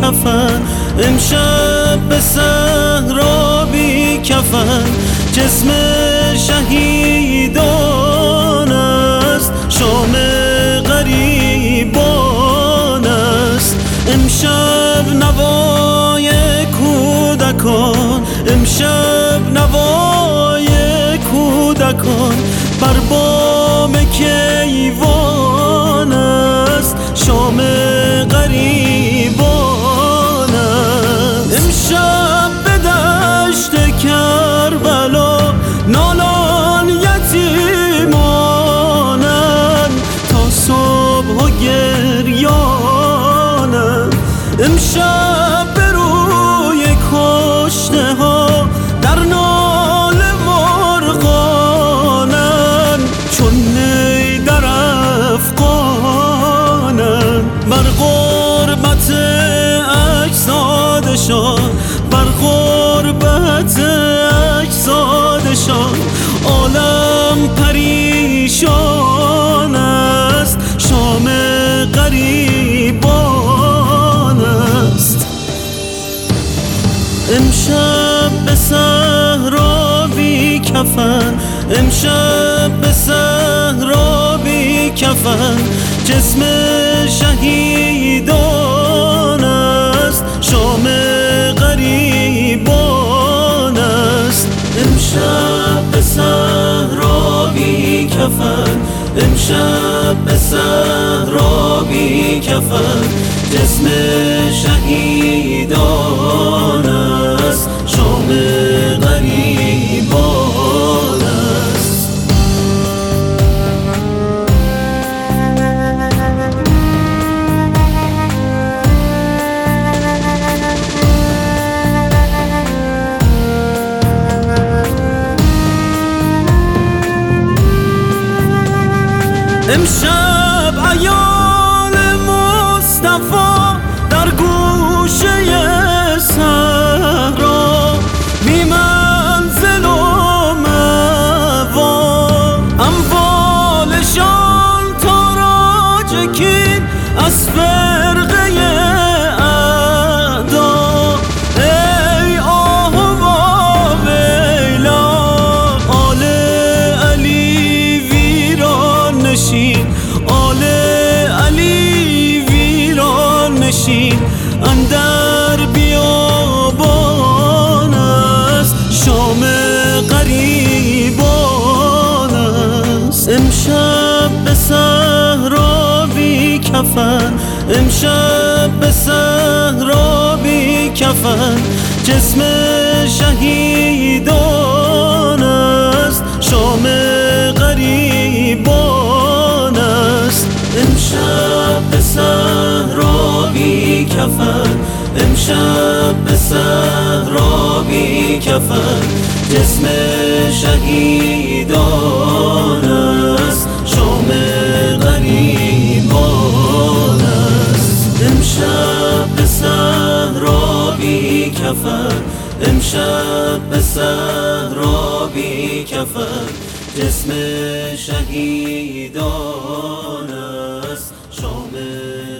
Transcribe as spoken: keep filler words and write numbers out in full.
کفن، امشب به صحرا بی کفن. جسم شهیدان است، شام غریبان است. امشب نوای کودکان، امشب نوای کودکان بر بام کیوان است، شام غریبان است. امشب به دشت کربلا نالان یتیمانند، تا صبح و گریانند. امشب به روی کشته ها در ناله مرغانند، چون نی در افغانند. بر غربت اجسادشان، بر غربت اجسادشان عالم پریشان است، شام غریبان است. امشب به صحرا بی کفن، امشب به صحرا بی کفن. جسم شهیدان است، شام غریبان است. امشب به صحرا بی کفن، امشب به صحرا بی کفن. جسم شهیدان است، شام غریبان است. امشب عیال مصطفی در گوشه صحرا، بی منزل و مأوا، اموالشان تاراج کین از فرقه اعدا. ای آه و ویلا، آل علی ویران نشین، آل علی ویران نشین. اندر بیابان است، شام غریبان است. امشب به صحرا بی کفن، امشب به صحرا بی کفن. جسم شهیدان است، شام غریبان است. امشب به صحرا بی کفن، امشب به صحرا بی کفن. جسم شهیدان است، شام غریبان است. امشب به صحرا بی کفن، امشب به صحرا بی کفن. جسم شهیدان است، شام